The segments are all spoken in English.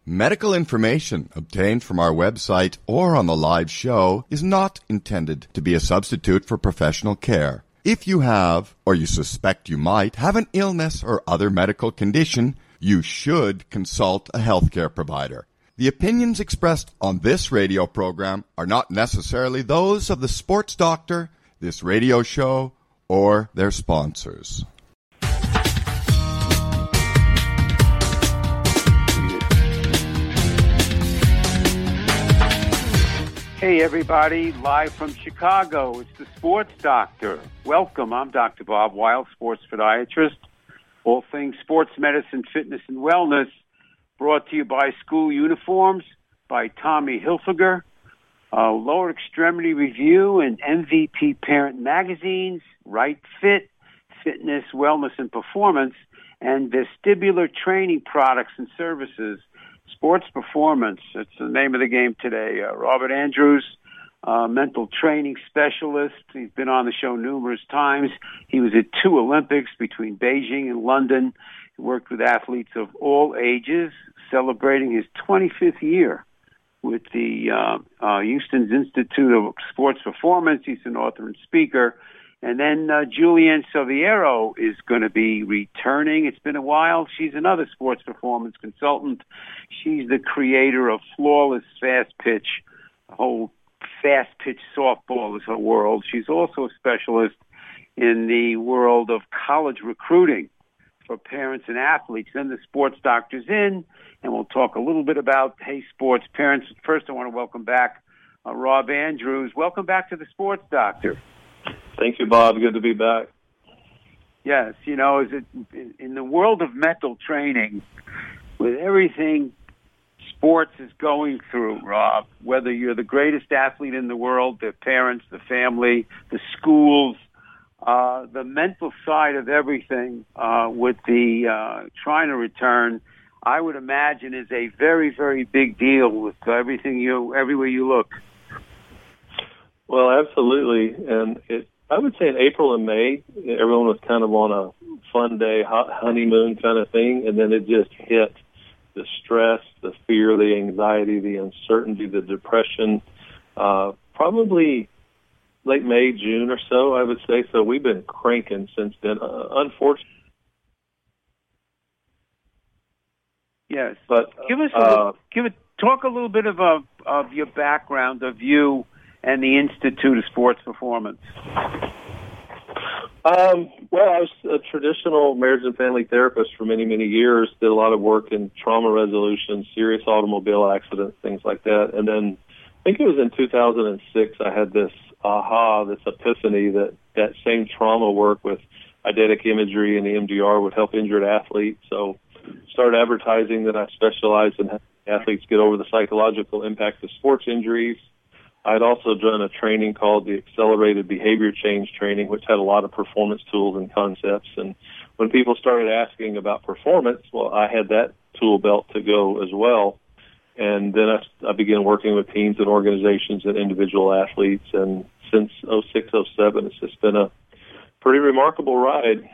Medical information obtained from our website or on the live show is not intended to be a substitute for professional care. If you have, or you suspect you might, have an illness or other medical condition, you should consult a healthcare provider. The opinions expressed on this radio program are not necessarily those of the sports doctor, this radio show, or their sponsors. Hey everybody, live from Chicago, it's the Sports Doctor. Welcome, I'm Dr. Bob Weil, sports podiatrist. All things sports medicine, fitness, and wellness, brought to you by School Uniforms, by Tommy Hilfiger, Lower Extremity Review and MVP Parent Magazines, Right Fit, Fitness, Wellness, and Performance, and Vestibular Training Products and Services. Sports Performance, it's the name of the game today. Robert Andrews, mental training specialist. He's been on the show numerous times. He was at 2 Olympics between Beijing and London. He worked with athletes of all ages, celebrating his 25th year with the Houston's Institute of Sports Performance. He's an author and speaker. And then Julianne Silviero is going to be returning. It's been a while. She's another sports performance consultant. She's the creator of Flawless Fast Pitch. The whole fast pitch softball is her world. She's also a specialist in the world of college recruiting for parents and athletes. Then the sports doctor's in, and we'll talk a little bit about, hey, sports parents. First, I want to welcome back Rob Andrews. Welcome back to the Sports Doctor. Thank you, Bob. Good to be back. Yes, you know, is it in the world of mental training, with everything sports is going through, Rob, whether you're the greatest athlete in the world, the parents, the family, the schools, the mental side of everything with the trying to return, I would imagine is a very, very big deal with everywhere you look. Well, absolutely. And I would say in April and May, everyone was kind of on a fun day, hot honeymoon kind of thing, and then it just hit the stress, the fear, the anxiety, the uncertainty, the depression, probably late May, June or so, I would say. So we've been cranking since then, unfortunately. Yes. But talk a little bit of your background, of you and the Institute of Sports Performance. Well, I was a traditional marriage and family therapist for many, many years, did a lot of work in trauma resolution, serious automobile accidents, things like that. And then I think it was in 2006 I had this this epiphany that same trauma work with eidetic imagery and EMDR would help injured athletes. So started advertising that I specialized in helping athletes get over the psychological impact of sports injuries. I'd also done a training called the Accelerated Behavior Change Training, which had a lot of performance tools and concepts. And when people started asking about performance, well, I had that tool belt to go as well. And then I began working with teams and organizations and individual athletes. And since 06, 07, it's just been a pretty remarkable ride.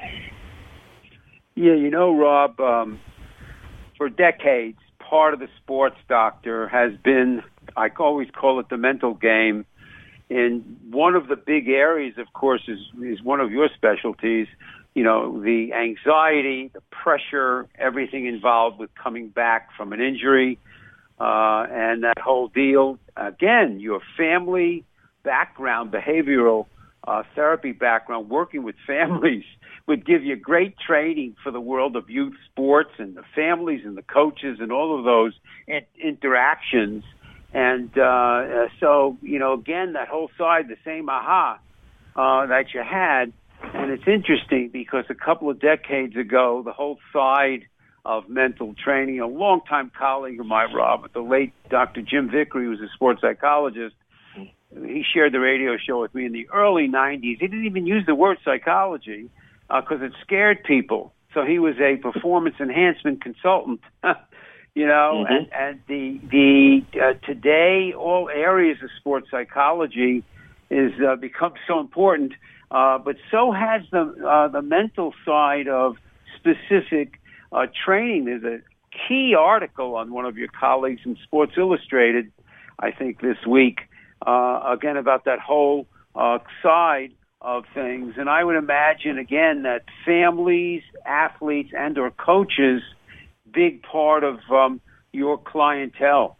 Yeah, you know, Rob, for decades, part of the Sports Doctor has been, I always call it the mental game. And one of the big areas, of course, is one of your specialties, you know, the anxiety, the pressure, everything involved with coming back from an injury, and that whole deal. Again, your family background, behavioral therapy background, working with families would give you great training for the world of youth sports and the families and the coaches and all of those interactions. And so, you know, again, that whole side, the same that you had. And it's interesting because a couple of decades ago, the whole side of mental training, a longtime colleague of mine, Rob, the late Dr. Jim Vickery, who was a sports psychologist, he shared the radio show with me in the early 90s. He didn't even use the word psychology because it scared people. So he was a performance enhancement consultant, you know, and the today all areas of sports psychology is become so important, but so has the mental side of specific training. There's key article on one of your colleagues in Sports Illustrated, I think this week, again about that whole side of things. And I would imagine, again, that families, athletes, and or coaches, big part of your clientele.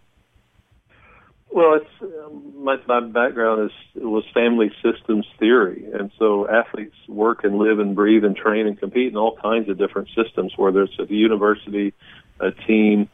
Well, my background was family systems theory, and so athletes work and live and breathe and train and compete in all kinds of different systems, whether it's at the university, a team,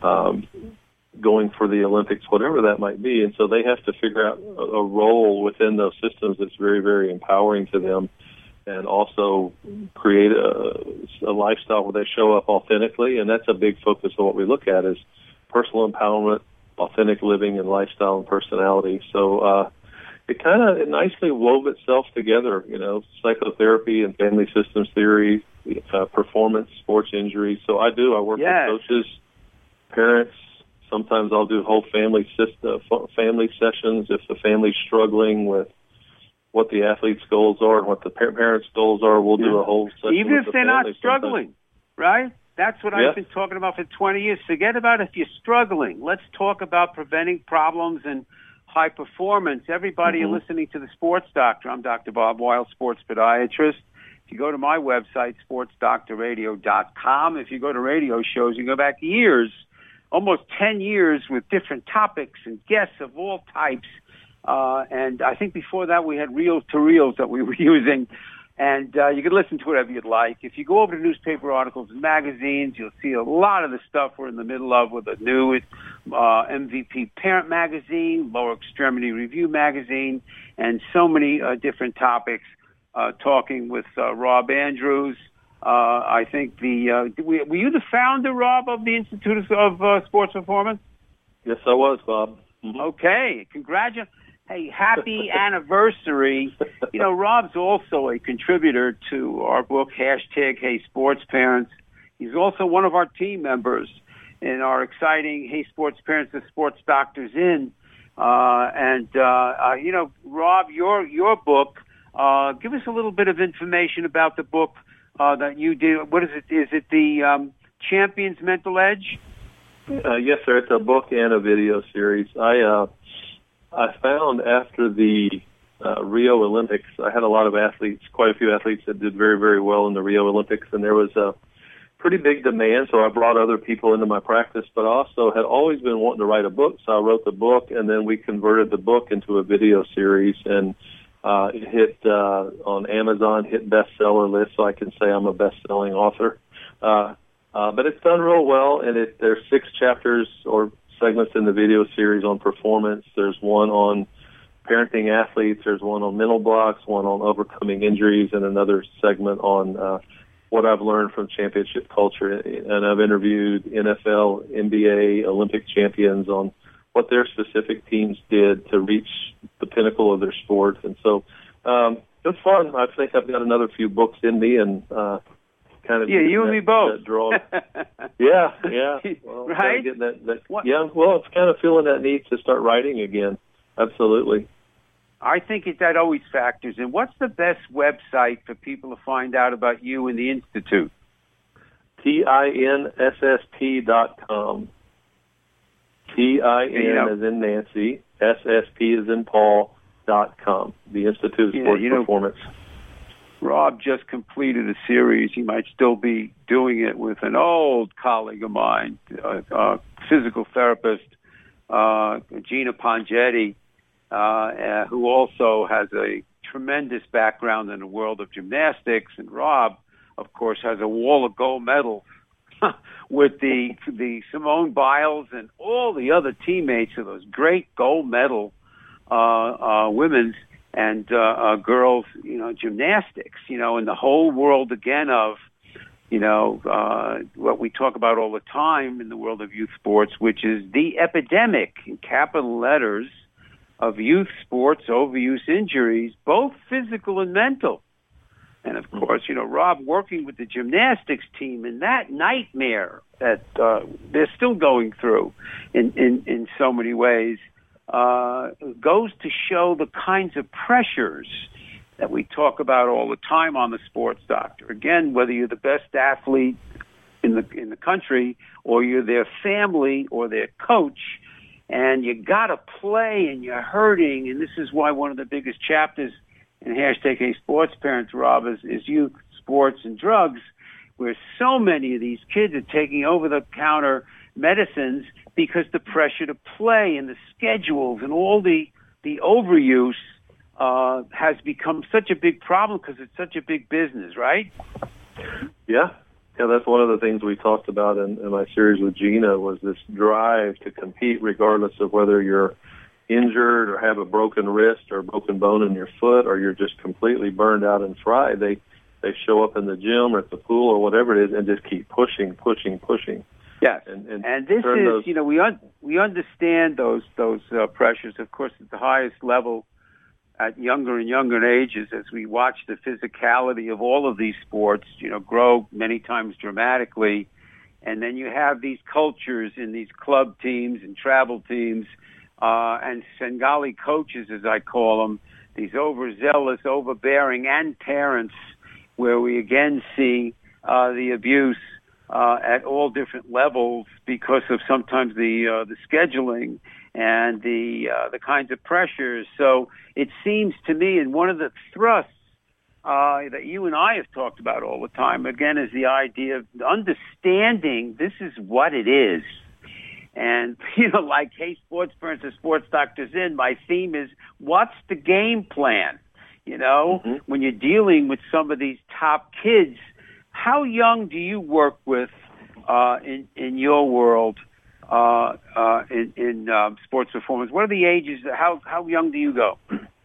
going for the Olympics, whatever that might be. And so they have to figure out a role within those systems that's very, very empowering to them, and also create a lifestyle where they show up authentically. And that's a big focus of what we look at is personal empowerment, authentic living and lifestyle and personality. So it kind of nicely wove itself together, psychotherapy and family systems theory, performance, sports injury. So I work with coaches, parents. Sometimes I'll do whole family sessions if the family's struggling with what the athlete's goals are and what the parents' goals are. We'll do a whole session. Even if they're not struggling, right? That's what I've been talking about for 20 years. Forget about if you're struggling. Let's talk about preventing problems and high performance. Everybody listening to the Sports Doctor. I'm Dr. Bob Weil, sports podiatrist. If you go to my website, sportsdoctorradio.com, if you go to radio shows, you go back years, almost 10 years with different topics and guests of all types. And I think before that we had reels-to-reels that we were using. And you can listen to whatever you'd like. If you go over to newspaper articles and magazines, you'll see a lot of the stuff we're in the middle of with the new MVP Parent Magazine, Lower Extremity Review Magazine, and so many different topics. Talking with Rob Andrews. I think were you the founder, Rob, of the Institute of Sports Performance? Yes, I was, Bob. Mm-hmm. Okay, congratulations. Hey, happy anniversary. Rob's also a contributor to our book, #Hey Sports Parents. He's also one of our team members in our exciting Hey Sports Parents, the Sports Doctors In. Rob, your book, give us a little bit of information about the book that you did. What is it? Is it the Champions Mental Edge? Yes, sir. It's a book and a video series. I found after the Rio Olympics, I had a lot of athletes, quite a few athletes that did very, very well in the Rio Olympics, and there was a pretty big demand, so I brought other people into my practice, but I also had always been wanting to write a book, so I wrote the book, and then we converted the book into a video series, and it hit on Amazon, hit bestseller list, so I can say I'm a best-selling author. But it's done real well, and there's 6 chapters or segments in the video series on performance. There's one on parenting athletes. There's one on mental blocks, one on overcoming injuries, and another segment on what I've learned from championship culture. And I've interviewed NFL, NBA, Olympic champions on what their specific teams did to reach the pinnacle of their sport. And so it was fun. I think I've got another few books in me, and kind of you and me both. Yeah. Well, right? Well, it's kind of feeling that need to start writing again. Absolutely. I think that always factors in. What's the best website for people to find out about you and the Institute? TINSSP.com. TIN as in Nancy, SSP as in Paul.com. The Institute of Sports Performance. Rob just completed a series. He might still be doing it with an old colleague of mine, physical therapist, Gina Pongetti, who also has a tremendous background in the world of gymnastics. And Rob, of course, has a wall of gold medals with the Simone Biles and all the other teammates of those great gold medal women's and girls, gymnastics, in the whole world again of, what we talk about all the time in the world of youth sports, which is the epidemic in capital letters of youth sports overuse injuries, both physical and mental. And of course, Rob working with the gymnastics team and that nightmare that they're still going through in so many ways. Goes to show the kinds of pressures that we talk about all the time on the Sports Doctor. Again, whether you're the best athlete in the country, or you're their family or their coach, and you got to play and you're hurting. And this is why one of the biggest chapters in hashtag Hey Sports Parents, Rob, is youth, sports, and drugs, where so many of these kids are taking over-the-counter medicines because the pressure to play and the schedules and all the overuse has become such a big problem because it's such a big business, right? Yeah, that's one of the things we talked about in my series with Gina, was this drive to compete regardless of whether you're injured or have a broken wrist or a broken bone in your foot, or you're just completely burned out and fried. They show up in the gym or at the pool or whatever it is and just keep pushing. Yes, and this is, we understand those pressures, of course, at the highest level at younger and younger ages, as we watch the physicality of all of these sports, grow many times dramatically. And then you have these cultures in these club teams and travel teams, and Svengali coaches, as I call them, these overzealous, overbearing, and parents, where we again see the abuse at all different levels because of sometimes the scheduling and the kinds of pressures. So it seems to me, and one of the thrusts that you and I have talked about all the time, again, is the idea of understanding this is what it is. And, like Hey Sports Parents and Sports Doctors In, my theme is, what's the game plan? When you're dealing with some of these top kids, how young do you work with in your world in sports performance? What are the ages? How young do you go?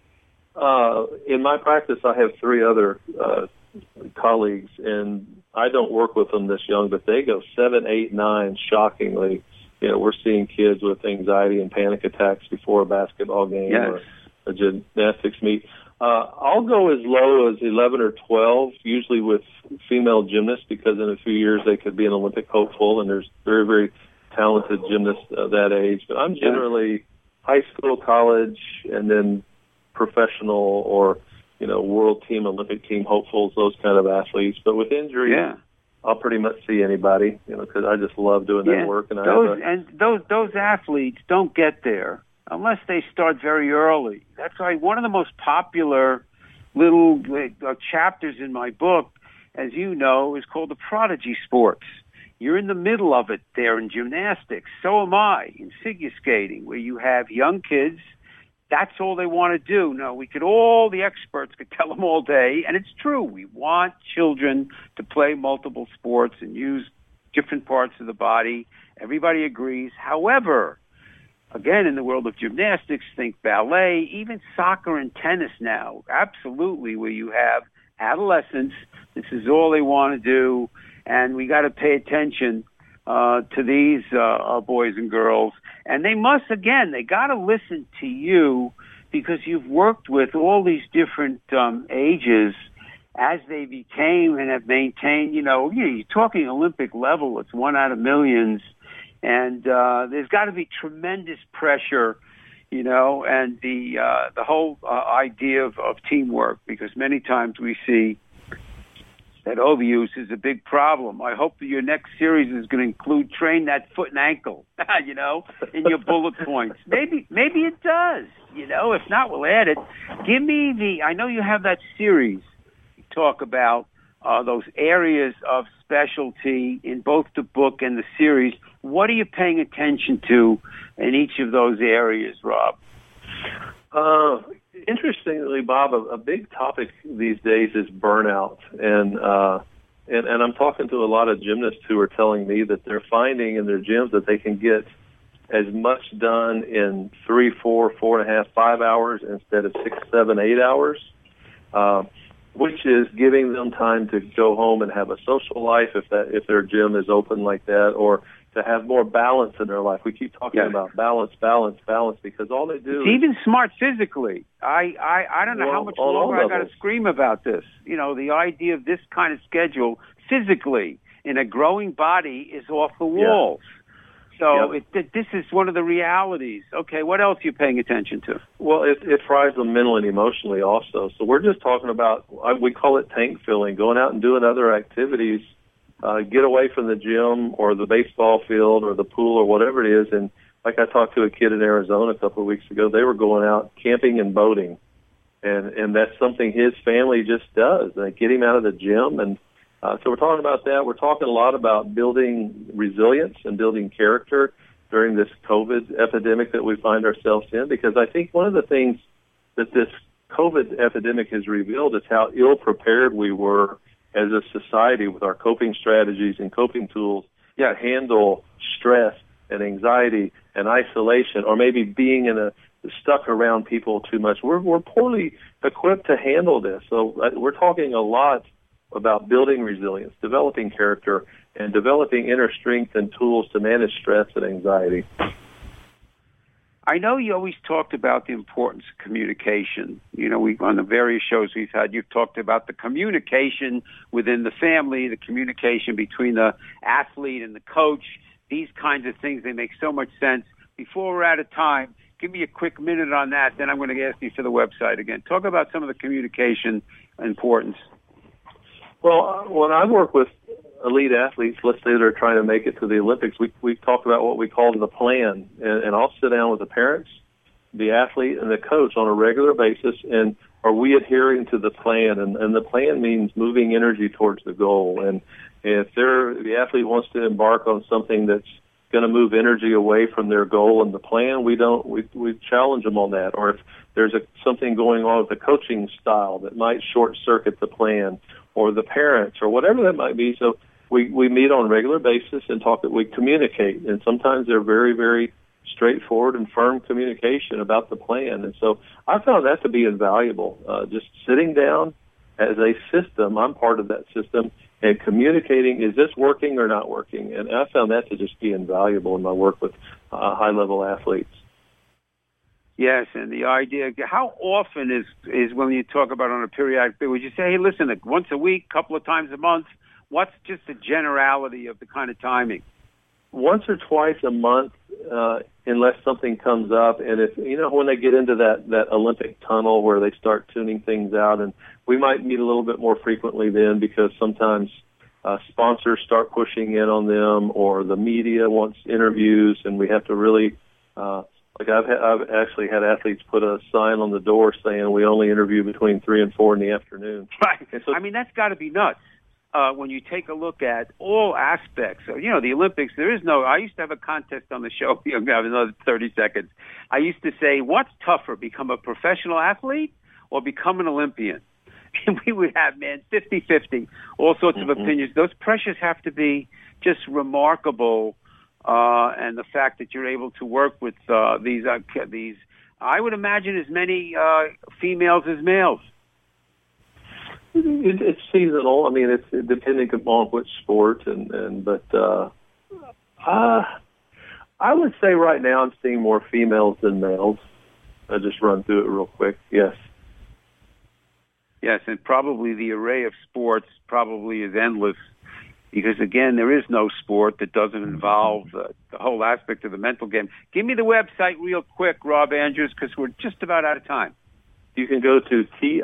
In my practice, I have 3 other colleagues, and I don't work with them this young, but they go 7, 8, 9, shockingly. We're seeing kids with anxiety and panic attacks before a basketball game or a gymnastics meet. I'll go as low as 11 or 12, usually with female gymnasts, because in a few years they could be an Olympic hopeful, and there's very, very talented gymnasts that age. But I'm generally high school, college, and then professional or, world team, Olympic team hopefuls, those kind of athletes. But with injury, I'll pretty much see anybody, because I just love doing that work. And those athletes don't get there unless they start very early. That's why one of the most popular little chapters in my book, as you know, is called the prodigy sports. You're in the middle of it there in gymnastics. So am I in figure skating, where you have young kids. That's all they want to do. No, the experts could tell them all day, and it's true. We want children to play multiple sports and use different parts of the body. Everybody agrees. However, again, in the world of gymnastics, think ballet, even soccer and tennis now, absolutely, where you have adolescents. This is all they want to do, and we got to pay attention to these boys and girls. And they got to listen to you, because you've worked with all these different ages as they became and have maintained, you're talking Olympic level. It's 1 out of millions. And there's got to be tremendous pressure, and the whole idea of teamwork, because many times we see that overuse is a big problem. I hope that your next series is going to include train that foot and ankle, in your bullet points. Maybe it does, If not, we'll add it. Give me I know you have that series. You talk about those areas of specialty in both the book and the series. What are you paying attention to in each of those areas, Rob? Interestingly, Bob, a big topic these days is burnout, and I'm talking to a lot of gymnasts who are telling me that they're finding in their gyms that they can get as much done in 3, 4, 4.5, 5 hours instead of 6, 7, 8 hours, which is giving them time to go home and have a social life if their gym is open like that, or to have more balance in their life. We keep talking about balance, because all they do it's even smart physically. I don't know how much longer I got to scream about this. The idea of this kind of schedule physically in a growing body is off the walls. So this is one of the realities. Okay, what else are you paying attention to? Well, it fries them mentally and emotionally also. So we're just talking about, we call it tank filling, going out and doing other activities get away from the gym or the baseball field or the pool or whatever it is. And like I talked to a kid in Arizona a couple of weeks ago, they were going out camping and boating. And that's something his family just does. They get him out of the gym. And so we're talking about that. We're talking a lot about building resilience and building character during this COVID epidemic that we find ourselves in, because I think one of the things that this COVID epidemic has revealed is how ill-prepared we were as a society with our coping strategies and coping tools to handle stress and anxiety and isolation, or maybe being stuck around people too much. We're poorly equipped to handle this. So we're talking a lot about building resilience, developing character, and developing inner strength and tools to manage stress and anxiety. I know you always talked about the importance of communication. On the various shows we've had, you've talked about the communication within the family, the communication between the athlete and the coach, these kinds of things. They make so much sense. Before we're out of time, give me a quick minute on that, then I'm going to ask you for the website again. Talk about some of the communication importance. Well, when I work with elite athletes, let's say they're trying to make it to the Olympics, we talk about what we call the plan. And I'll sit down with the parents, the athlete, and the coach on a regular basis, and are we adhering to the plan? And the plan means moving energy towards the goal. And if the athlete wants to embark on something that's going to move energy away from their goal and the plan, we challenge them on that. Or if there's something going on with the coaching style that might short circuit the plan, or the parents, or whatever that might be. So we meet on a regular basis and we communicate. And sometimes they're very, very straightforward and firm communication about the plan. And so I found that to be invaluable. Just sitting down as a system, I'm part of that system, and communicating, is this working or not working? And I found that to just be invaluable in my work with high-level athletes. Yes, and the idea, how often is when you talk about on a periodic basis, would you say, hey, listen, once a week, couple of times a month? What's just the generality of the kind of timing? Once or twice a month, unless something comes up. And if, when they get into that Olympic tunnel where they start tuning things out, and we might meet a little bit more frequently then, because sometimes sponsors start pushing in on them, or the media wants interviews, and we have to really, I've actually had athletes put a sign on the door saying we only interview between 3 and 4 in the afternoon. Right. So, that's got to be nuts. When you take a look at all aspects of, the Olympics, I used to have a contest on the show. I have another 30 seconds. I used to say, what's tougher, become a professional athlete or become an Olympian? And we would have, 50-50, all sorts of opinions. Those pressures have to be just remarkable. And the fact that you're able to work with these, I would imagine, as many females as males. It's seasonal. It's depending upon which sport, but I would say right now I'm seeing more females than males. I'll just run through it real quick. Yes. Yes, and probably the array of sports probably is endless. Because, again, there is no sport that doesn't involve the whole aspect of the mental game. Give me the website real quick, Rob Andrews, because we're just about out of time. You can go to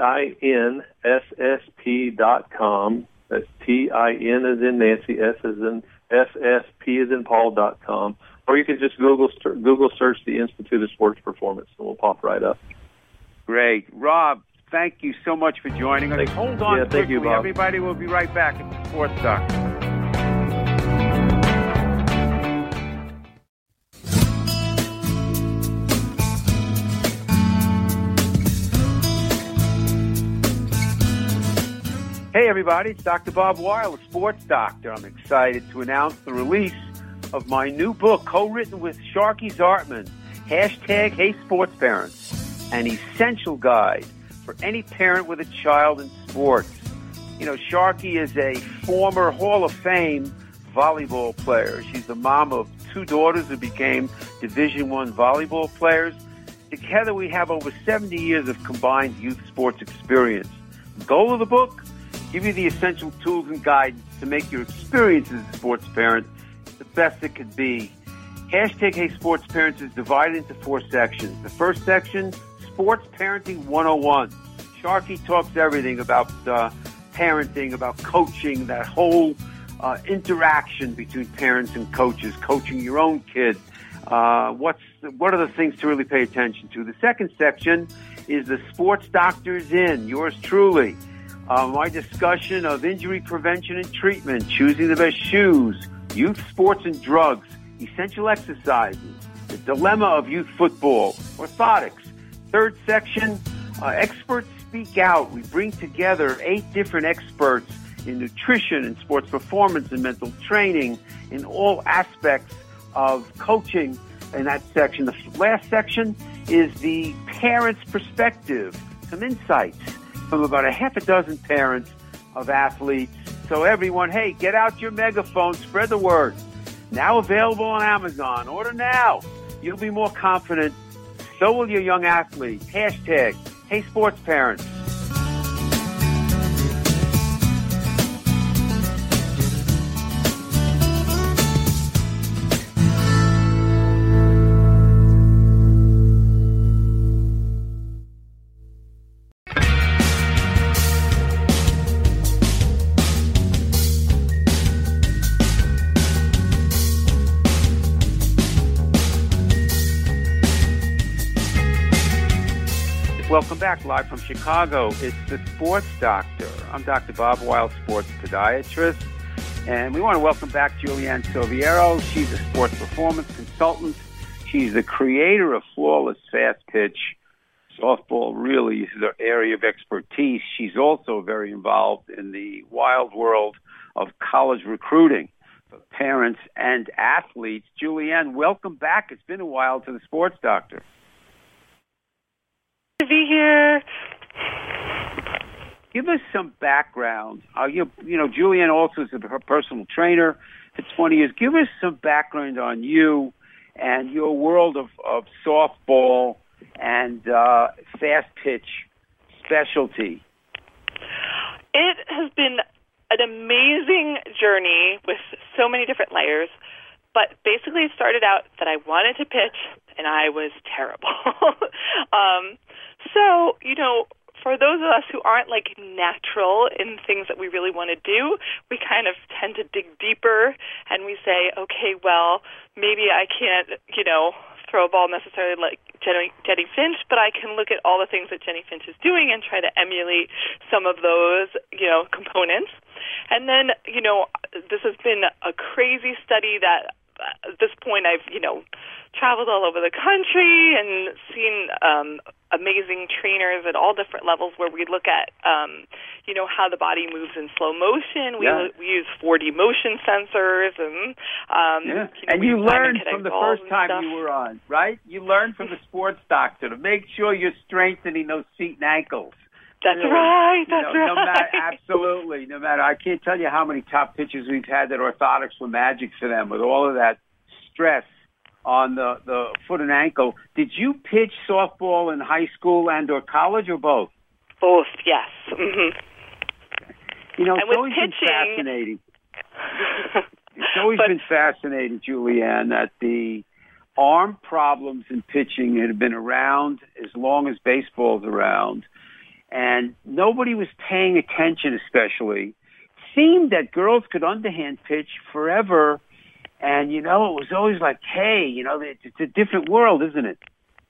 TINSSP.com. That's TIN as in Nancy, S as in SSP as in Paul.com. Or you can just Google search the Institute of Sports Performance, and we'll pop right up. Great. Rob, thank you so much for joining us. Hold on quickly. Thank you, Bob. Everybody will be right back at the Sports Doctor. Hey, everybody, it's Dr. Bob Weil, the Sports Doctor. I'm excited to announce the release of my new book, co-written with Sharky Zartman, #HeySportsParents, an essential guide for any parent with a child in sports. Sharky is a former Hall of Fame volleyball player. She's the mom of 2 daughters who became Division I volleyball players. Together, we have over 70 years of combined youth sports experience. The goal of the book? Give you the essential tools and guidance to make your experience as a sports parent the best it could be. #HeySportsParents is divided into 4 sections. The first section, Sports Parenting 101. Sharky talks everything about parenting, about coaching, that whole interaction between parents and coaches, coaching your own kid. What are the things to really pay attention to? The second section is the Sports Doctor's In, yours truly. My discussion of injury prevention and treatment, choosing the best shoes, youth sports and drugs, essential exercises, the dilemma of youth football, orthotics. Third section, experts speak out. We bring together 8 different experts in nutrition and sports performance and mental training in all aspects of coaching in that section. The last section is the parent's perspective, some insights from about a half a dozen parents of athletes. So everyone, hey, get out your megaphone, spread the word. Now available on Amazon. Order now. You'll be more confident. So will your young athletes. Hashtag, hey sports parents. Welcome back, live from Chicago. It's the Sports Doctor. I'm Dr. Bob Weil, sports podiatrist, and we want to welcome back Julianne Silviero. She's a sports performance consultant. She's the creator of Flawless Fast Pitch. Softball really is her area of expertise. She's also very involved in the wild world of college recruiting for parents and athletes. Julianne, welcome back. It's been a while to the Sports Doctor. To be here. Give us some background. You know, Julianne also is her personal trainer for 20 years. Give us some background on you and your world of softball and fast pitch specialty. It has been an amazing journey with so many different layers, but basically it started out that I wanted to pitch and I was terrible. So, you know, for those of us who aren't like natural in things that we really want to do, we kind of tend to dig deeper and we say, okay, well, maybe I can't, you know, throw a ball necessarily like Jenny Finch, but I can look at all the things that Jenny Finch is doing and try to emulate some of those, you know, components. And then, you know, this has been a crazy study that at this point I've, you know, traveled all over the country and seen amazing trainers at all different levels where we look at, you know, how the body moves in slow motion. We use 4D motion sensors. And, and you learned from the first time you were on, right? You learned from the Sports Doctor to make sure you're strengthening those feet and ankles. That's right. That's right. No matter, absolutely. No matter, I can't tell you how many top pitchers we've had that orthotics were magic for them with all of that stress on the foot and ankle. Did you pitch softball in high school and or college or both? Both, yes. Mm-hmm. You know, it's always been fascinating. It's always been fascinating, Julianne, that the arm problems in pitching had been around as long as baseball's around. And nobody was paying attention, especially. It seemed that girls could underhand pitch forever. And, you know, it was always like, hey, you know, it's a different world, isn't it?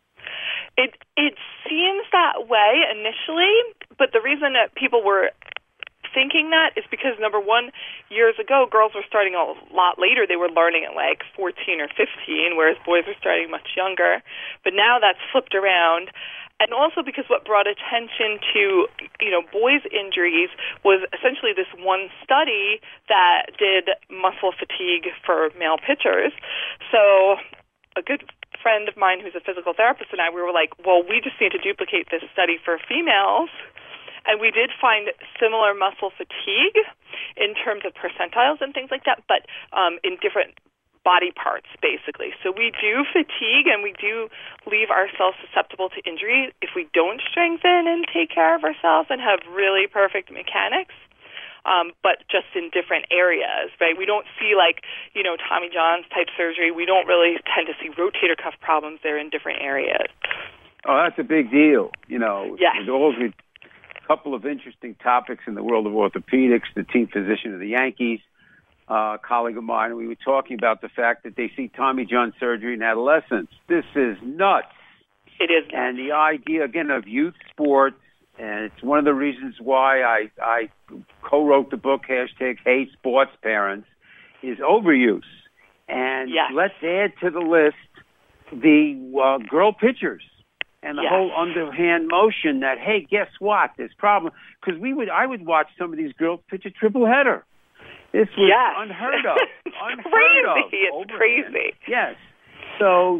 It seems that way initially, but the reason that people were thinking that is because, number one, years ago, girls were starting a lot later. They were learning at like 14 or 15, whereas boys were starting much younger. But now that's flipped around. And also because what brought attention to, you know, boys' injuries was essentially this one study that did muscle fatigue for male pitchers. So a good friend of mine who's a physical therapist and I, we were like, well, we just need to duplicate this study for females. And we did find similar muscle fatigue in terms of percentiles and things like that, but in different body parts, basically. So we do fatigue and we do leave ourselves susceptible to injury if we don't strengthen and take care of ourselves and have really perfect mechanics, but just in different areas, right? We don't see like, you know, Tommy John's type surgery. We don't really tend to see rotator cuff problems there in different areas. Oh, that's a big deal. You know, yes. There's always a couple of interesting topics in the world of orthopedics, the team physician of the Yankees, colleague of mine, and we were talking about the fact that they see Tommy John surgery in adolescence. This is nuts. It is nuts. And the idea, again, of youth sports, and it's one of the reasons why I co-wrote the book, #Hey Sports Parents, is overuse. And let's add to the list the girl pitchers and the whole underhand motion that, hey, guess what? There's problem. Because I would watch some of these girls pitch a triple header. This was unheard of. It's crazy. Yes. So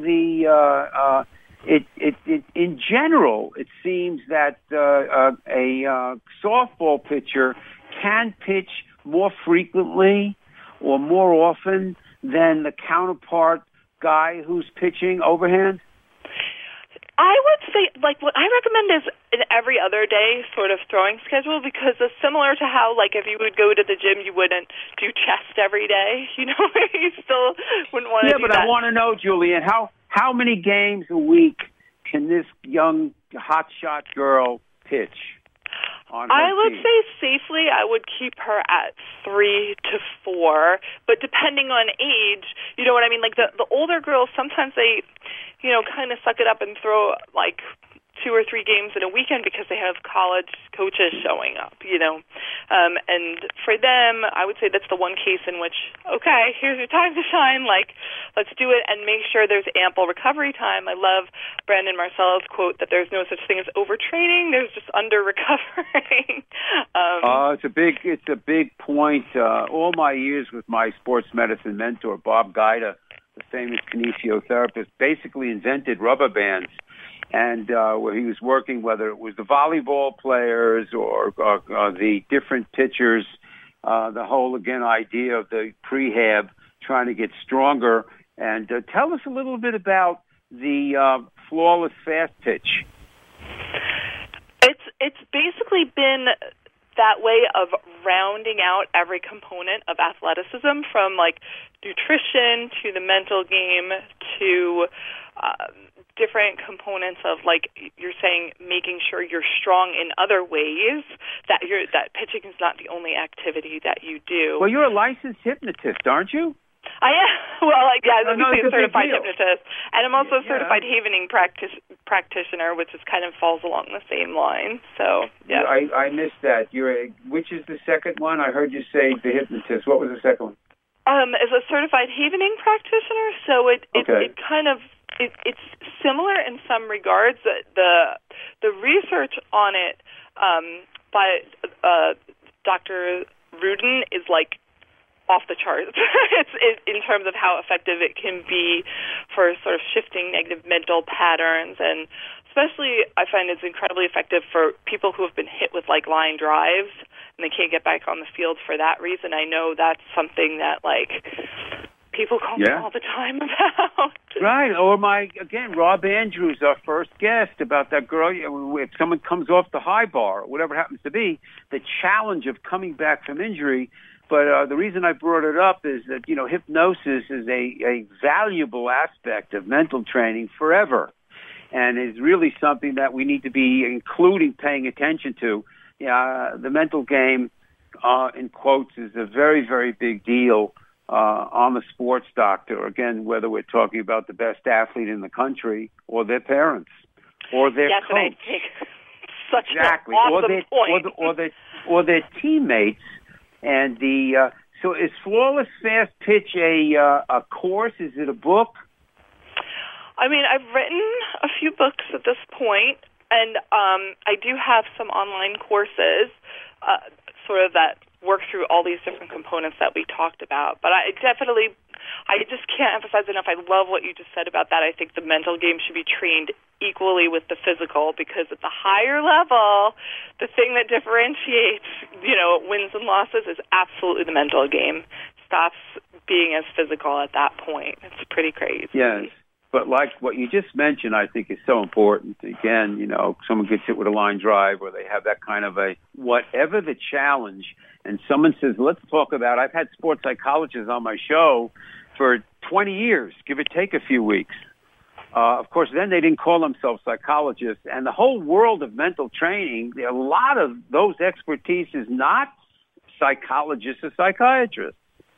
in general, it seems that a softball pitcher can pitch more frequently or more often than the counterpart guy who's pitching overhand? I would say, what I recommend is an every other day sort of throwing schedule, because it's similar to how, if you would go to the gym, you wouldn't do chest every day. You still wouldn't want to do that. Yeah, but I want to know, Julian, how many games a week can this young hotshot girl pitch on her I would team? say safely I would keep her at 3 to 4, but depending on age, you know what I mean? The older girls, sometimes they, kind of suck it up and throw 2 or 3 games in a weekend because they have college coaches showing up, and for them, I would say that's the one case in which, okay, here's your time to shine, let's do it and make sure there's ample recovery time. I love Brandon Marcello's quote that there's no such thing as overtraining, there's just under-recovering. It's a big point. All my years with my sports medicine mentor, Bob Guida, the famous kinesiotherapist, basically invented rubber bands. And where he was working, whether it was the volleyball players or the different pitchers, the whole, again, idea of the prehab, trying to get stronger. And tell us a little bit about the flawless fast pitch. It's basically been that way of rounding out every component of athleticism, from nutrition to the mental game to different components of, you're saying, making sure you're strong in other ways, that pitching is not the only activity that you do. Well, you're a licensed hypnotist, aren't you? I am. Well, I'm a certified hypnotist, and I'm also a certified havening practitioner, which kind of falls along the same line. So, yeah. I missed that. Which is the second one? I heard you say the hypnotist. What was the second one? As a certified havening practitioner, so it kind of it's similar in some regards. The research on it by Dr. Rudin is off the charts. It's in terms of how effective it can be for sort of shifting negative mental patterns, and especially I find it's incredibly effective for people who have been hit with line drives and they can't get back on the field for that reason. I know that's something that people call me all the time about. Right. Or Rob Andrews, our first guest, about that girl. If someone comes off the high bar, or whatever it happens to be, the challenge of coming back from injury. But the reason I brought it up is that, hypnosis is a valuable aspect of mental training forever, and is really something that we need to be paying attention to. The mental game, in quotes, is a very, very big deal on the sports doctor. Again, whether we're talking about the best athlete in the country or their parents or their coach. I think such an awesome point. or their teammates. And so is Flawless Fast Pitch a course? Is it a book? I mean, I've written a few books at this point, and I do have some online courses sort of that work through all these different components that we talked about. But I just can't emphasize enough. I love what you just said about that. I think the mental game should be trained equally with the physical, because at the higher level, the thing that differentiates, wins and losses is absolutely the mental game. Stops being as physical at that point. It's pretty crazy. Yes. But what you just mentioned, I think is so important. Again, someone gets hit with a line drive, or they have that kind of whatever the challenge, and someone says, let's talk about, I've had sports psychologists on my show for 20 years, give or take a few weeks. Of course, then they didn't call themselves psychologists. And the whole world of mental training, a lot of those expertise is not psychologists or psychiatrists.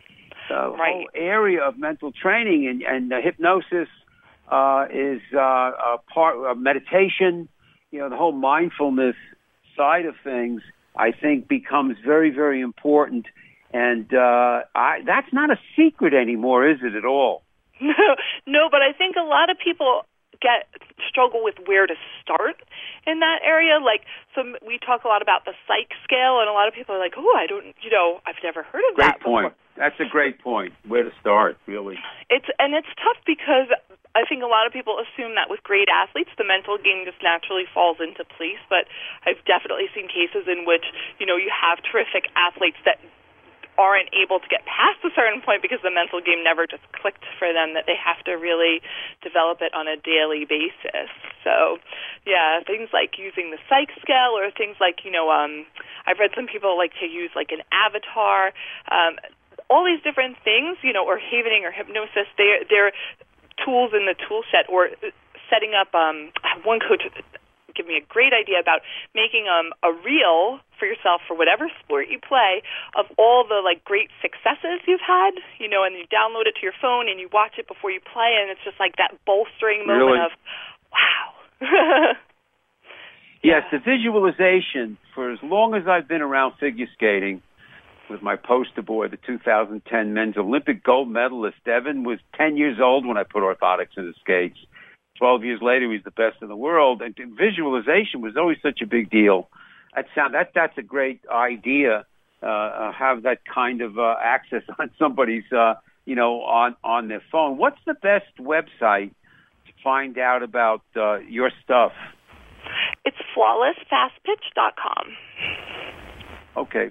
whole area of mental training, and hypnosis is a part of meditation. The whole mindfulness side of things, I think, becomes very, very important. And that's not a secret anymore, is it at all? No, but I think a lot of people struggle with where to start in that area. So we talk a lot about the psych scale, and a lot of people are like, "Oh, I've never heard of that." Great point. That's a great point. Where to start, really? It's tough because I think a lot of people assume that with great athletes, the mental game just naturally falls into place. But I've definitely seen cases in which you have terrific athletes that aren't able to get past a certain point because the mental game never just clicked for them, that they have to really develop it on a daily basis. So, yeah, things like using the psych scale, or things like, I've read some people like to use like an avatar, all these different things, or havening or hypnosis, they're tools in the tool set, or setting up, one coach give me a great idea about making a reel for yourself for whatever sport you play of all the great successes you've had, and you download it to your phone and you watch it before you play, and it's just like that bolstering moment of, wow. Yes, the visualization, for as long as I've been around figure skating, with my poster boy, the 2010 men's Olympic gold medalist, Evan was 10 years old when I put orthotics in his skates. 12 years later, he's the best in the world. And visualization was always such a big deal. That's a great idea. Have that kind of access on somebody's, on their phone. What's the best website to find out about your stuff? It's flawlessfastpitch.com. Okay,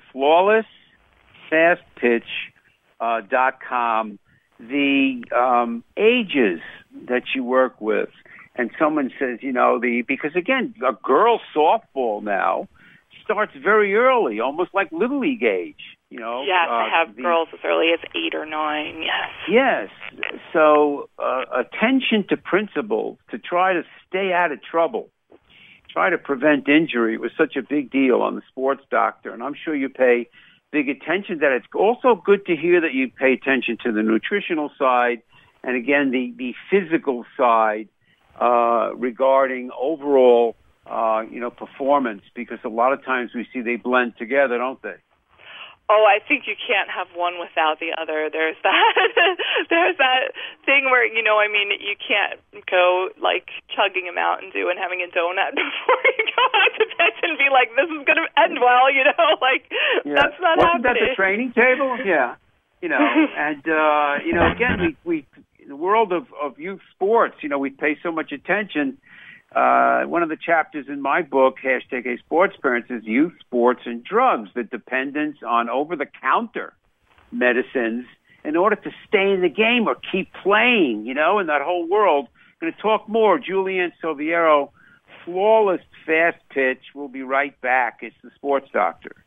flawlessfastpitch.com. The ages that you work with, and someone says, because again, a girls' softball now starts very early, almost like Little League age. Yes, I have girls as early as 8 or 9. Yes. Yes. So attention to principles to try to stay out of trouble, try to prevent injury was such a big deal on the Sports Doctor, and I'm sure you pay big attention to that. It's also good to hear that you pay attention to the nutritional side and, again, the physical side regarding overall, performance, because a lot of times we see they blend together, don't they? Oh, I think you can't have one without the other. There's that thing where, you can't go chugging a Mountain Dew and having a donut before you go out to pitch and be like, this is going to end well, that's not Wasn't happening. That the training table? Yeah. And, again, we in the world of youth sports, we pay so much attention. One of the chapters in my book, #ASportsParents, is youth sports and drugs, the dependence on over-the-counter medicines in order to stay in the game or keep playing, in that whole world. I'm going to talk more. Julianne Silviero, Flawless Fast Pitch. We'll be right back. It's the Sports Doctor.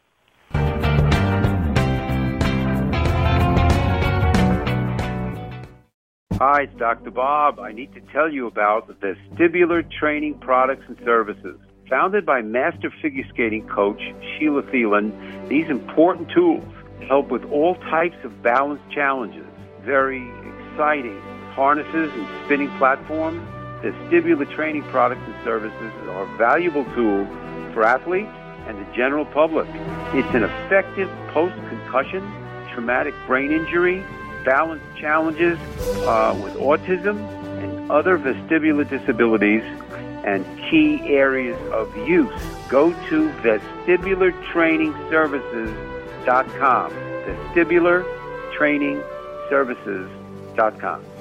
Hi, it's Dr. Bob. I need to tell you about the Vestibular Training Products and Services. Founded by master figure skating coach Sheila Thielen, these important tools help with all types of balance challenges. Very exciting harnesses and spinning platforms. Vestibular Training Products and Services are valuable tools for athletes and the general public. It's an effective post-concussion, traumatic brain injury, balance challenges with autism and other vestibular disabilities and key areas of use. Go to vestibulartrainingservices.com. Vestibulartrainingservices.com.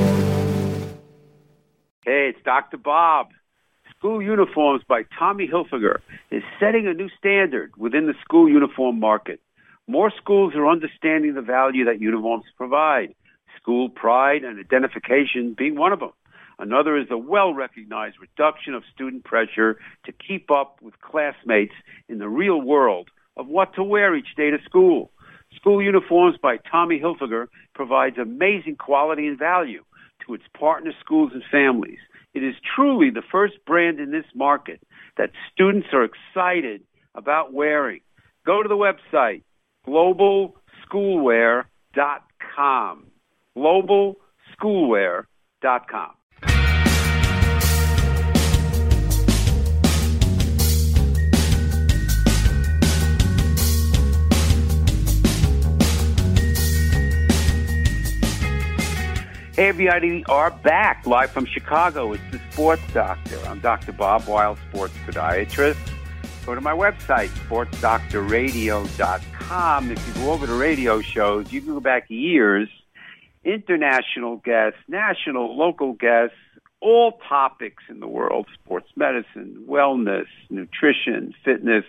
Hey, it's Dr. Bob. School Uniforms by Tommy Hilfiger is setting a new standard within the school uniform market. More schools are understanding the value that uniforms provide, school pride and identification being one of them. Another is the well-recognized reduction of student pressure to keep up with classmates in the real world of what to wear each day to school. School Uniforms by Tommy Hilfiger provides amazing quality and value to its partner schools and families. It is truly the first brand in this market that students are excited about wearing. Go to the website, globalschoolwear.com. globalschoolwear.com. Globalschoolwear.com. Hey, everybody, are back live from Chicago. It's the Sports Doctor. I'm Dr. Bob Weil, sports podiatrist. Go to my website, sportsdoctorradio.com. If you go over the radio shows, you can go back years, international guests, national, local guests, all topics in the world, sports medicine, wellness, nutrition, fitness,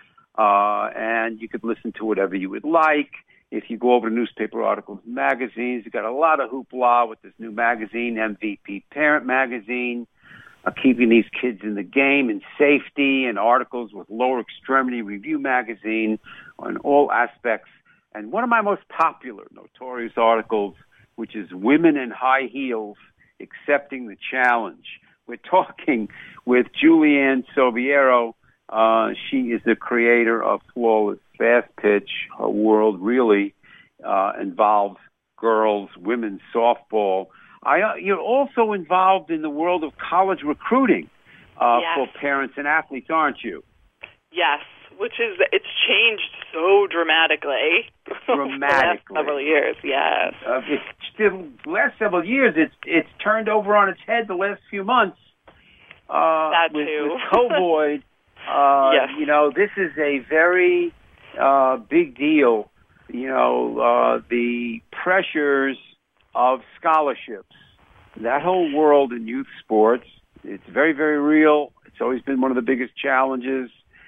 and you could listen to whatever you would like. If you go over to newspaper articles and magazines, you've got a lot of hoopla with this new magazine, MVP Parent Magazine, keeping these kids in the game and safety, and articles with Lower Extremity Review Magazine on all aspects. And one of my most popular, notorious articles, which is Women in High Heels Accepting the Challenge. We're talking with Julianne Soviero. She is the creator of Flawless Fast Pitch. Her world really involves girls, women's softball. You're also involved in the world of college recruiting for parents and athletes, aren't you? Yes, it's changed so dramatically. Dramatically. The last several years, yes. The last several years, it's turned over on its head the last few months. That too. With COVID. Yes. You know, this is a very big deal. You know, the pressures of scholarships, that whole world in youth sports, it's very, very real. It's always been one of the biggest challenges.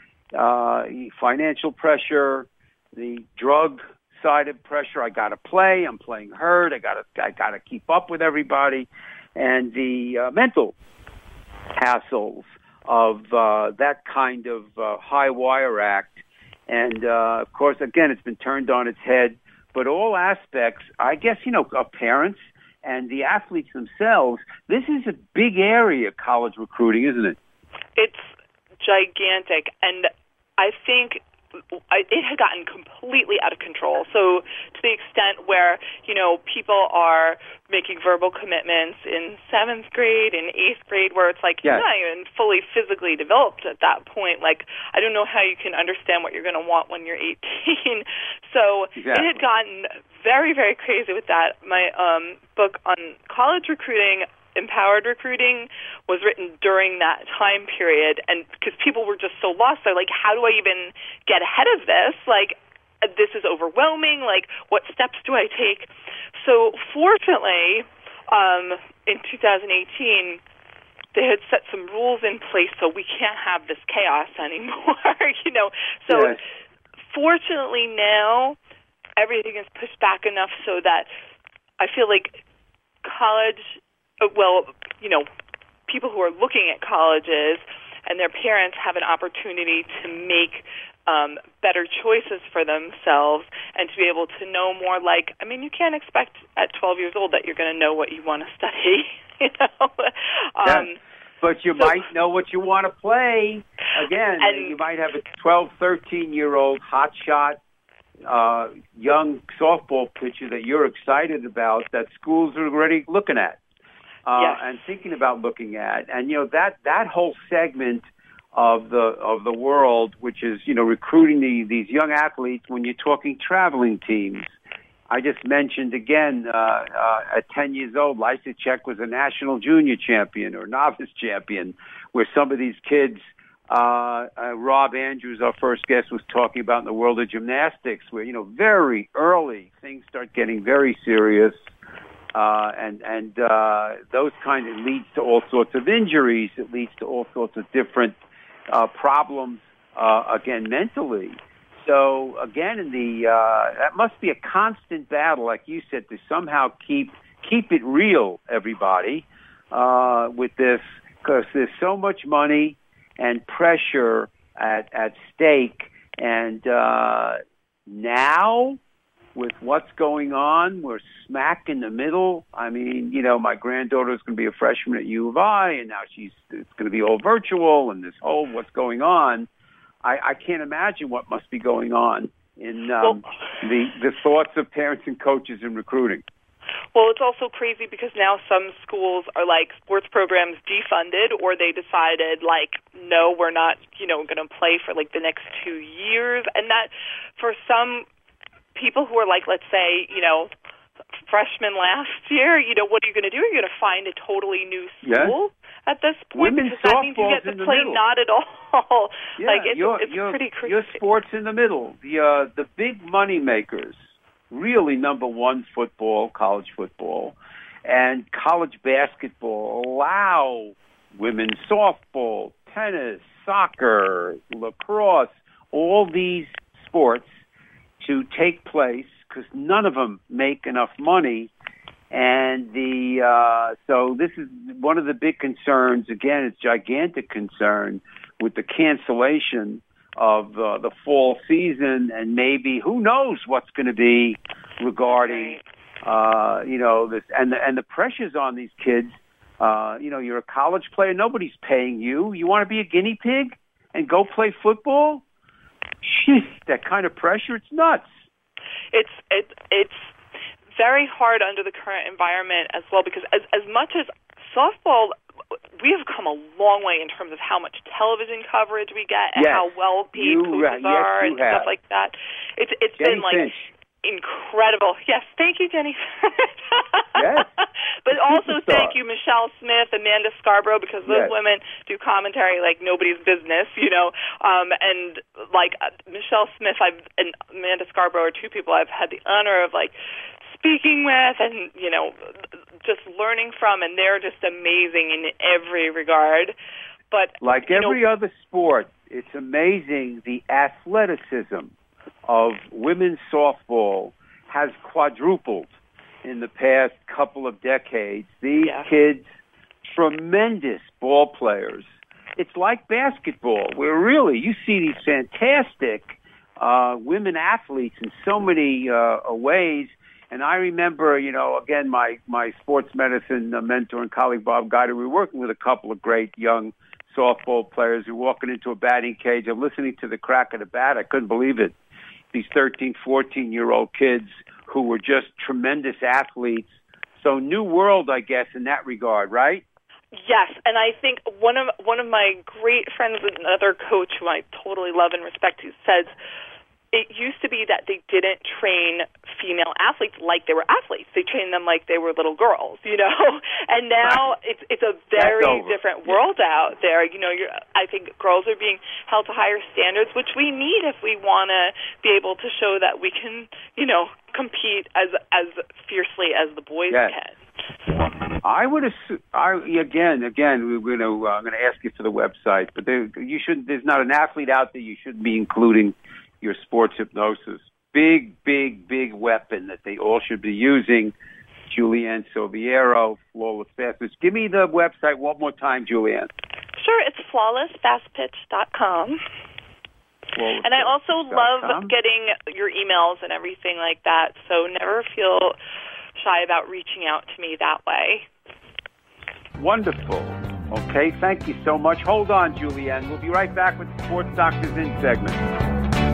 Financial pressure, the drug side of pressure. I got to play. I'm playing hurt. I got to keep up with everybody, and the mental hassles of that kind of high wire act. And, of course, again, it's been turned on its head. But all aspects, I guess, you know, of parents and the athletes themselves, this is a big area, college recruiting, isn't it? It's gigantic. And I think it had gotten completely out of control. So to the extent where, you know, people are making verbal commitments in 7th grade and 8th grade where it's like, you're not even fully physically developed at that point. Like, I don't know how you can understand what you're going to want when you're 18. So It had gotten very, very crazy with that. My book on college recruiting, Empowered Recruiting, was written during that time period, and because people were just so lost, they're like, how do I even get ahead of this? Like, this is overwhelming. Like, what steps do I take? So fortunately, in 2018, they had set some rules in place so we can't have this chaos anymore, you know. So fortunately now, everything is pushed back enough so that I feel like college, well, you know, people who are looking at colleges and their parents have an opportunity to make better choices for themselves and to be able to know more. Like, I mean, you can't expect at 12 years old that you're going to know what you want to study, you know. But you might know what you want to play. Again, and you might have a 12, 13-year-old hotshot young softball pitcher that you're excited about that schools are already looking at. And thinking about looking at, and you know that whole segment of the world, which is, you know, recruiting these young athletes. When you're talking traveling teams, I just mentioned again at 10 years old, Lysacek was a national junior champion or novice champion, where some of these kids, Rob Andrews, our first guest, was talking about in the world of gymnastics, where, you know, very early things start getting very serious. And those kind of leads to all sorts of injuries. It leads to all sorts of different problems, again, mentally. So, again, that must be a constant battle, like you said, to somehow keep it real, everybody, with this, because there's so much money and pressure at stake. And now, with what's going on, we're smack in the middle. I mean, you know, my granddaughter's going to be a freshman at U of I, and now it's going to be all virtual, and this whole what's going on. I can't imagine what must be going on in the thoughts of parents and coaches in recruiting. Well, it's also crazy because now some schools are like sports programs defunded, or they decided like, no, we're not, going to play for like the next 2 years. And that for some people who are like, let's say, freshmen last year, what are you going to do? You're going to find a totally new school at this point. Women's because that means you get to play middle. Not at all. Yeah, like it's pretty crazy. Your sports in the middle. The big money makers. Really, number one, football, college football, and college basketball allow women's softball, tennis, soccer, lacrosse, all these sports to take place because none of them make enough money. And so this is one of the big concerns. Again, it's a gigantic concern with the cancellation of the fall season, and maybe who knows what's going to be regarding this and the pressures on these kids. You're a college player, nobody's paying you. You want to be a guinea pig and go play football? Jeez, that kind of pressure, it's nuts. It's very hard under the current environment as well, because as much as softball, we have come a long way in terms of how much television coverage we get and how well paid coaches are and stuff like that. It's Jenny been like Finch. Incredible. Yes, thank you, Jenny. Yes. But also Superstar. thank you, Michelle Smith, Amanda Scarborough, because those women do commentary like nobody's business, and like Michelle Smith and Amanda Scarborough are two people I've had the honor of like speaking with and, just learning from, and they're just amazing in every regard. But like every other sport, it's amazing the athleticism of women's softball has quadrupled in the past couple of decades. These kids, tremendous ball players. It's like basketball, where really you see these fantastic women athletes in so many ways. And I remember, again, my sports medicine mentor and colleague, Bob Guider, we were working with a couple of great young softball players who were walking into a batting cage and listening to the crack of the bat. I couldn't believe it. These 13, 14-year-old kids who were just tremendous athletes. So new world, I guess, in that regard, right? Yes, and I think one of my great friends, another coach who I totally love and respect, who says, it used to be that they didn't train female athletes like they were athletes. They trained them like they were little girls, And now it's a very different world out there. I think girls are being held to higher standards, which we need if we want to be able to show that we can, compete as fiercely as the boys can. I would assume. Again, we're going to ask you for the website, but there's not an athlete out there you shouldn't be including your sports hypnosis. Big weapon that they all should be using. Julianne Silviero, Flawless Fast Pitch. Give me the website one more time, Julianne. Sure, it's flawlessfastpitch.com. And I also love getting your emails and everything like that, so never feel shy about reaching out to me that way. Wonderful. Okay, thank you so much. Hold on, Julianne. We'll be right back with the Sports Doctors In segment.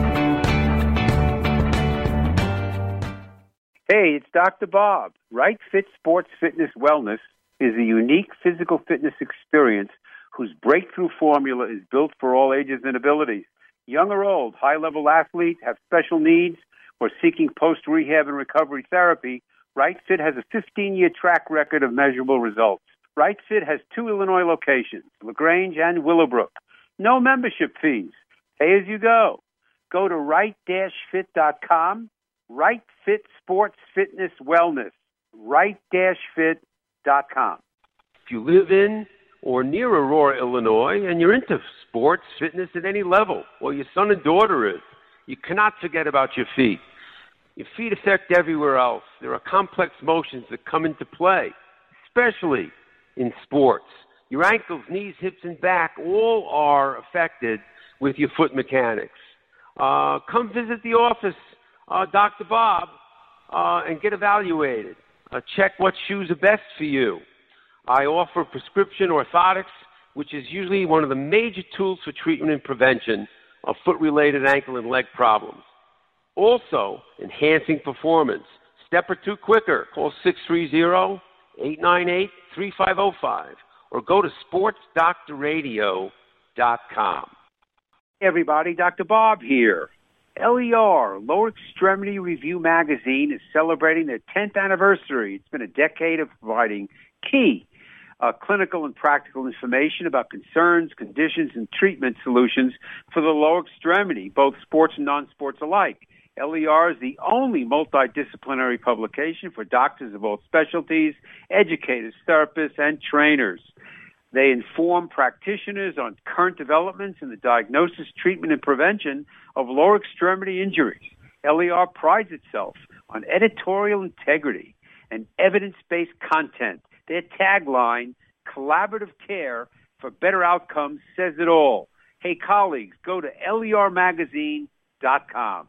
Hey, it's Dr. Bob. Right Fit Sports Fitness Wellness is a unique physical fitness experience whose breakthrough formula is built for all ages and abilities. Young or old, high-level athletes, have special needs, or seeking post-rehab and recovery therapy, Right Fit has a 15-year track record of measurable results. Right Fit has 2 Illinois locations, LaGrange and Willowbrook. No membership fees. Pay as you go. Go to right-fit.com. Right Fit Sports Fitness Wellness. Right-fit.com. If you live in or near Aurora, Illinois, and you're into sports, fitness at any level, or your son and daughter is, you cannot forget about your feet. Your feet affect everywhere else. There are complex motions that come into play, especially in sports. Your ankles, knees, hips, and back all are affected with your foot mechanics. Come visit the office, Dr. Bob, and get evaluated. Check what shoes are best for you. I offer prescription orthotics, which is usually one of the major tools for treatment and prevention of foot-related ankle and leg problems. Also, enhancing performance. Step or two quicker. Call 630-898-3505 or go to sportsdoctorradio.com. Hey everybody, Dr. Bob here. LER, Lower Extremity Review Magazine, is celebrating their 10th anniversary. It's been a decade of providing key clinical and practical information about concerns, conditions, and treatment solutions for the lower extremity, both sports and non-sports alike. LER is the only multidisciplinary publication for doctors of all specialties, educators, therapists, and trainers. They inform practitioners on current developments in the diagnosis, treatment, and prevention of lower extremity injuries. LER prides itself on editorial integrity and evidence-based content. Their tagline, collaborative care for better outcomes, says it all. Hey, colleagues, go to lermagazine.com.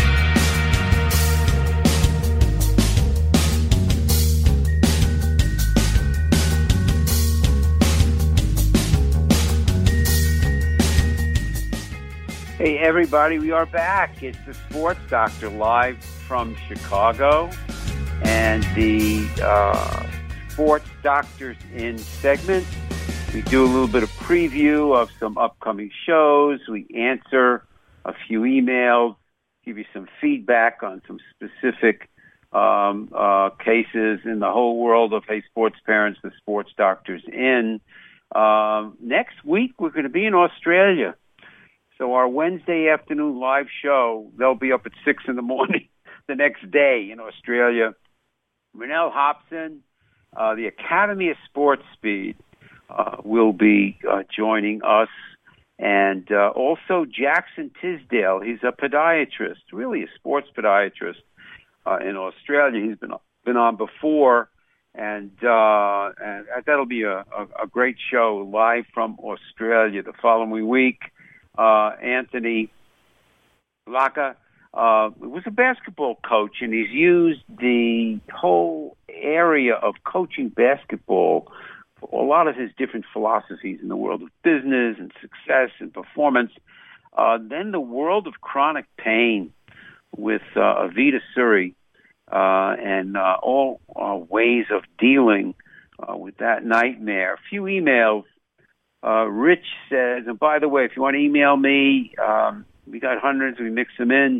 Hey, everybody, we are back. It's the Sports Doctor live from Chicago, and the Sports Doctors in segment. We do a little bit of preview of some upcoming shows. We answer a few emails, give you some feedback on some specific cases in the whole world of, hey, sports parents, the Sports Doctors in. Next week, we're going to be in Australia. So our Wednesday afternoon live show, they'll be up at 6 in the morning the next day in Australia. Renell Hobson, the Academy of Sports Speed, will be joining us. And also Jackson Tisdale, he's a podiatrist, really a sports podiatrist in Australia. He's been on before, and that'll be a great show live from Australia the following week. Anthony Laka was a basketball coach, and he's used the whole area of coaching basketball for a lot of his different philosophies in the world of business and success and performance. Then the world of chronic pain with Avita Suri and all ways of dealing with that nightmare. A few emails. Rich says, and by the way, if you want to email me, we got hundreds, we mix them in,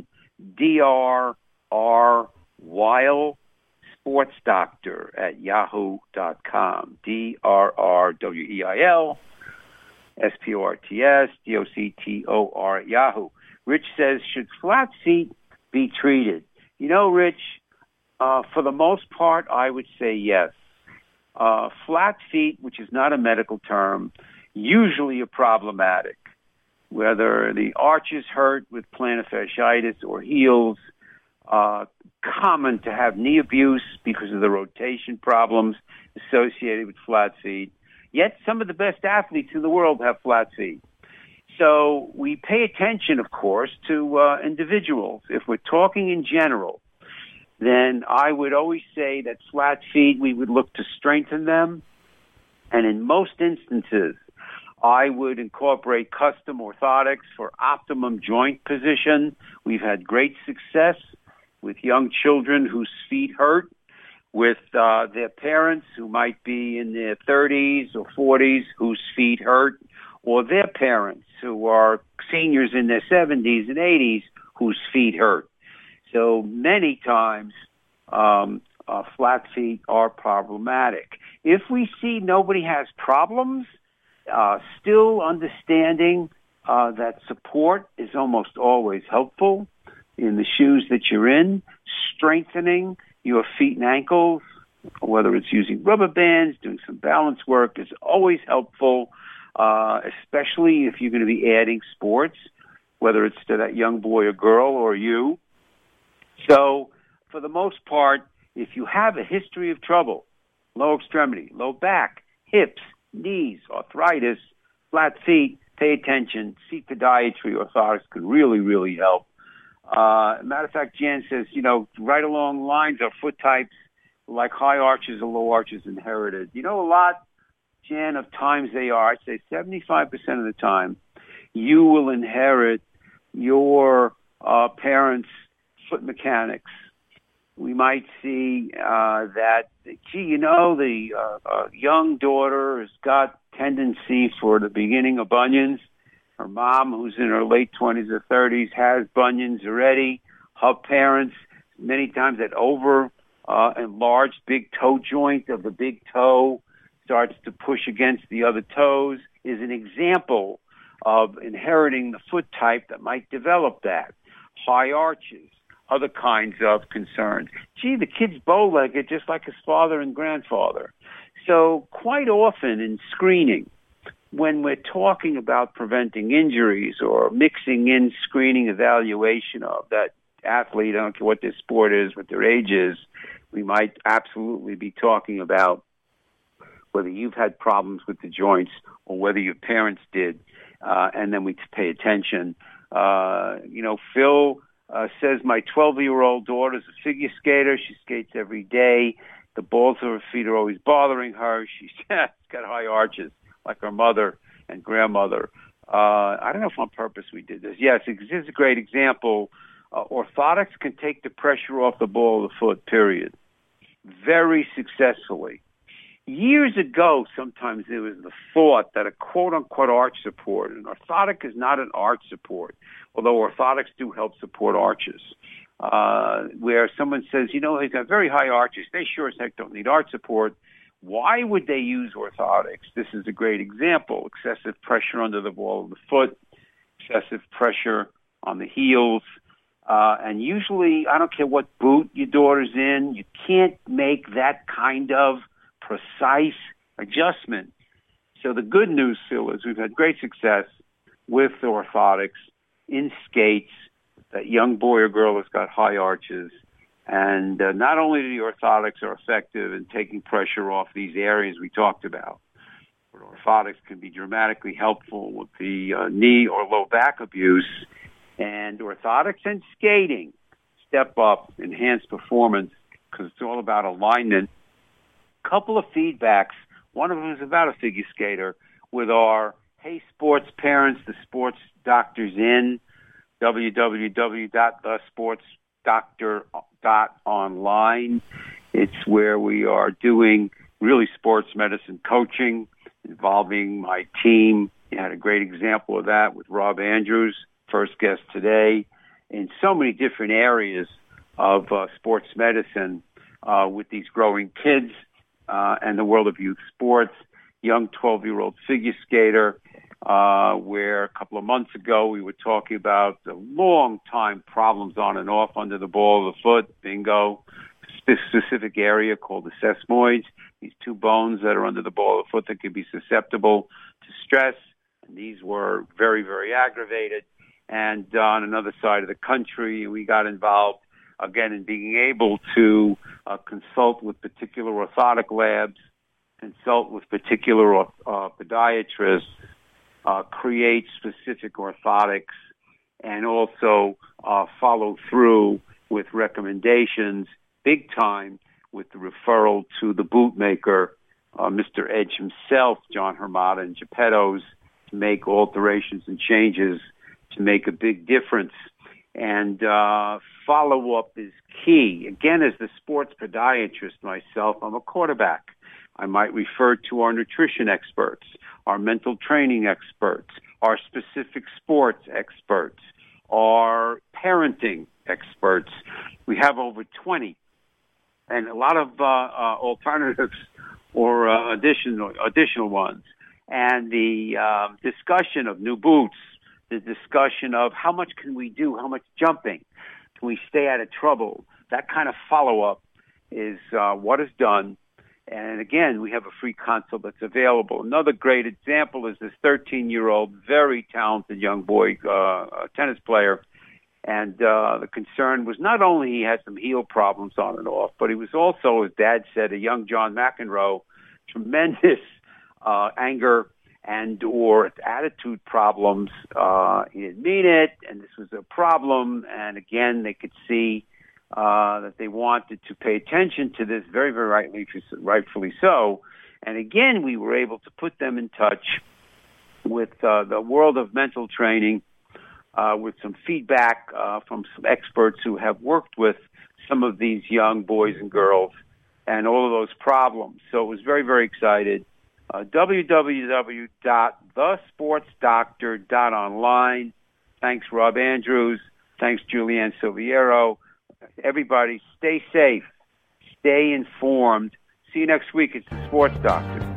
drrweil@yahoo.com, drrweilsportsdoctor at Yahoo. Rich says, should flat feet be treated? You know, Rich, for the most part, I would say yes. Flat feet, which is not a medical term, usually are problematic, whether the arches hurt with plantar fasciitis or heels. Common to have knee abuse because of the rotation problems associated with flat feet. Yet some of the best athletes in the world have flat feet. So we pay attention, of course, to individuals. If we're talking in general, then I would always say that flat feet, we would look to strengthen them. And in most instances, I would incorporate custom orthotics for optimum joint position. We've had great success with young children whose feet hurt, with their parents who might be in their 30s or 40s whose feet hurt, or their parents who are seniors in their 70s and 80s whose feet hurt. So many times flat feet are problematic. If we see nobody has problems, still understanding that support is almost always helpful in the shoes that you're in, strengthening your feet and ankles, whether it's using rubber bands, doing some balance work, is always helpful, especially if you're going to be adding sports, whether it's to that young boy or girl or you. So for the most part, if you have a history of trouble, low extremity, low back, hips, knees, arthritis, flat feet, pay attention. Seat podiatry orthotics could really, really help. Matter of fact, Jan says, right along lines of foot types like high arches or low arches inherited. A lot, Jan, of times they are. I'd say 75% of the time, you will inherit your parents' foot mechanics. We might see that, the young daughter has got tendency for the beginning of bunions. Her mom, who's in her late 20s or 30s, has bunions already. Her parents, many times that enlarged big toe joint of the big toe starts to push against the other toes, is an example of inheriting the foot type that might develop that. High arches, other kinds of concerns. Gee, the kid's bow-legged just like his father and grandfather. So quite often in screening, when we're talking about preventing injuries or mixing in screening evaluation of that athlete, I don't care what their sport is, what their age is, we might absolutely be talking about whether you've had problems with the joints or whether your parents did, and then we pay attention. Phil says my 12-year-old daughter's a figure skater. She skates every day. The balls of her feet are always bothering her. She's got high arches like her mother and grandmother. I don't know if on purpose we did this. Yes, this is a great example. Orthotics can take the pressure off the ball of the foot, period. Very successfully. Years ago, sometimes there was the thought that a quote-unquote arch support, an orthotic is not an arch support, although orthotics do help support arches. Where someone says, he's got very high arches, they sure as heck don't need arch support. Why would they use orthotics? This is a great example. Excessive pressure under the ball of the foot, excessive pressure on the heels, and usually, I don't care what boot your daughter's in, you can't make that kind of precise adjustment. So the good news, Phil, is we've had great success with orthotics in skates. That young boy or girl has got high arches. And not only the orthotics are effective in taking pressure off these areas we talked about, but orthotics can be dramatically helpful with the knee or low back abuse. And orthotics and skating step up, enhance performance, because it's all about alignment. Couple of feedbacks. One of them is about a figure skater with our Hey Sports Parents, the Sports Doctors in, www.thesportsdoctor.online. It's where we are doing really sports medicine coaching involving my team. You had a great example of that with Rob Andrews, first guest today, in so many different areas of sports medicine with these growing kids and the world of youth sports. Young 12-year-old figure skater, where a couple of months ago we were talking about the long-time problems on and off under the ball of the foot, bingo, this specific area called the sesamoids, these two bones that are under the ball of the foot that can be susceptible to stress. And these were very, very aggravated. And on another side of the country, we got involved, again, in being able to consult with particular orthotic labs, consult with particular podiatrists, create specific orthotics, and also follow through with recommendations, big time, with the referral to the bootmaker, Mr. Edge himself, John Hermata and Geppetto's, to make alterations and changes to make a big difference. And follow-up is key. Again, as the sports podiatrist myself, I'm a quarterback. I might refer to our nutrition experts, our mental training experts, our specific sports experts, our parenting experts. We have over 20, and a lot of alternatives or additional ones. And the discussion of new boots, the discussion of how much can we do, how much jumping, can we stay out of trouble, that kind of follow-up is what is done. And again, we have a free consult that's available. Another great example is this 13-year-old, very talented young boy, tennis player. And the concern was not only he had some heel problems on and off, but he was also, as Dad said, a young John McEnroe, tremendous anger and or attitude problems. He didn't mean it, and this was a problem. And again, they could see that they wanted to pay attention to this very, very rightfully so. And again, we were able to put them in touch with the world of mental training, with some feedback from some experts who have worked with some of these young boys and girls and all of those problems. So it was very, very excited. www.thesportsdoctor.online. Thanks, Rob Andrews. Thanks, Julianne Silviero. Everybody, stay safe. Stay informed. See you next week. It's the Sports Doctor.